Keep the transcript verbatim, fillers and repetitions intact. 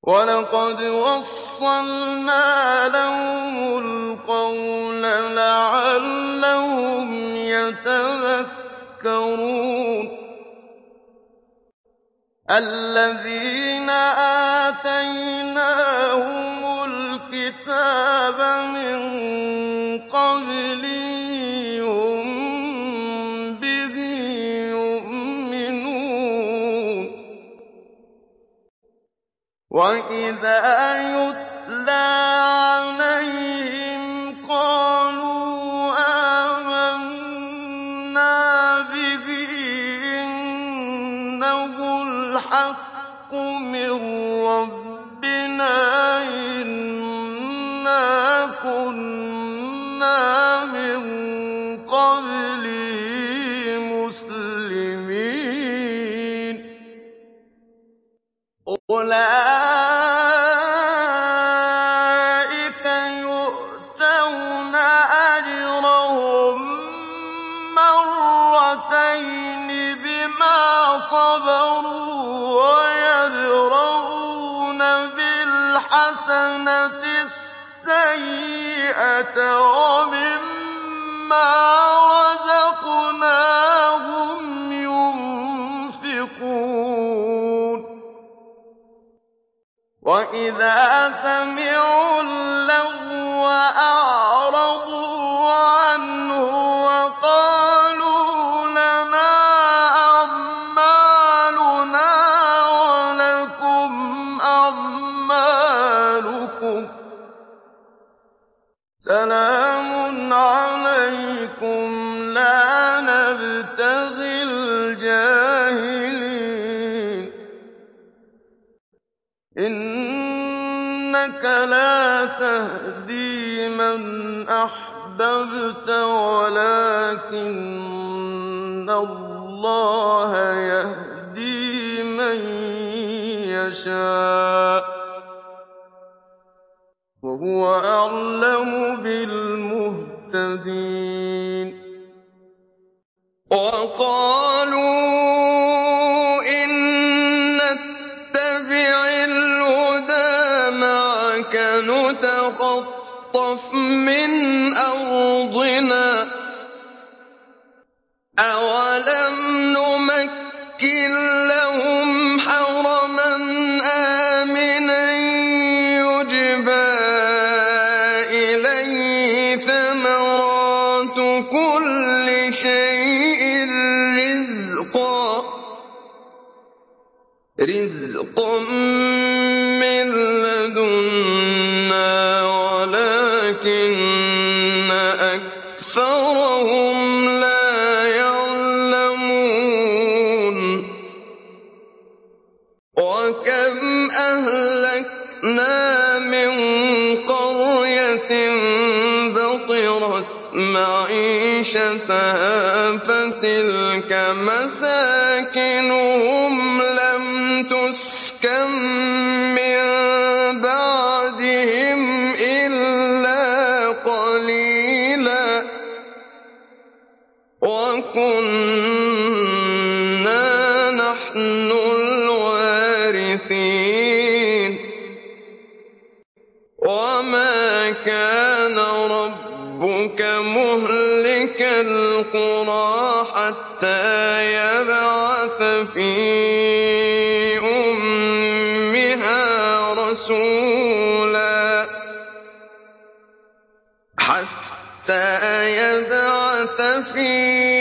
وَلَقَدْ وَصَّلْنَا لَهُمُ الْقَوْلَ لَعَلَّهُمْ يَتَذَكَّرُونَ الَّذِينَ آتَيْنَاهُمُ الْكِتَابَ مِن قَبْلِهِ هُم بِهِ يُؤْمِنُونَ وَإِذَا يُتْلَىٰ عَلَيْهِمْ قَالُوا آمَنَّا بِهِ إِنَّهُ الْحَقُّ مِن رَّبِّنَا إِنَّا كُنَّا مِن قَبْلِهِ مُسْلِمِينَ أُولَٰئِكَ يُؤْتَوْنَ أَجْرَهُم مَّرَّتَيْنِ بِمَا صَبَرُوا وَيَدْرَءُونَ بِالْحَسَنَةِ السَّيِّئَةَ وَمِمَّا رَزَقْنَاهُمْ يُنفِقُونَ وَإِذَا سَمِعُوا اللَّغْوَ أَعْرَضُوا عَنْهُ وَقَالُوا لَنَا أَعْمَالُنَا وَلَكُمْ أَعْمَالُكُمْ سَلَامٌ عَلَيْكُمْ لَا نَبْتَغِي الْجَاهِلِينَ إِنَّكَ لَا تَهْدِي مَنْ أَحْبَبْتَ وَلَٰكِنَّ اللَّهَ يَهْدِي مَن يَشَاءُ ۚ وَهُوَ أَعْلَمُ بِالْمُهْتَدِينَ وَقَالُوا إِن نَّتَّبِعِ الْهُدَىٰ مَعَكَ نُتَخَطَّفْ مِنْ أَرْضِنَا ۚ أَوَلَمْ نُمَكِّن لَّهُمْ حَرَمًا آمِنًا يُجْبَىٰ إِلَيْهِ ثَمَرَاتُ كُلِّ شَيْءٍ رِّزْقًا مِّن لَّدُنَّا وَلَٰكِنَّ أَكْثَرَهُمْ لَا يَعْلَمُونَ وَكَمْ أَهْلَكْنَا مِن قَرْيَةٍ بَطِرَتْ مَعِيشَتَهَا فَتِلْكَ مَسَاكِنُهُمْ لَمْ تُسْكَن مِّن بَعْدِهِمْ إِلَّا قَلِيلًا ۖ وَكُنَّا نَحْنُ الْوَارِثِينَ وَمَا كَانَ رَبُّكَ مُهْلِكَ الْقُرَىٰ حَتَّىٰ يَبْعَثَ فِي أُمِّهَا رَسُولًا حَتَّىٰ يَبْعَثَ فِي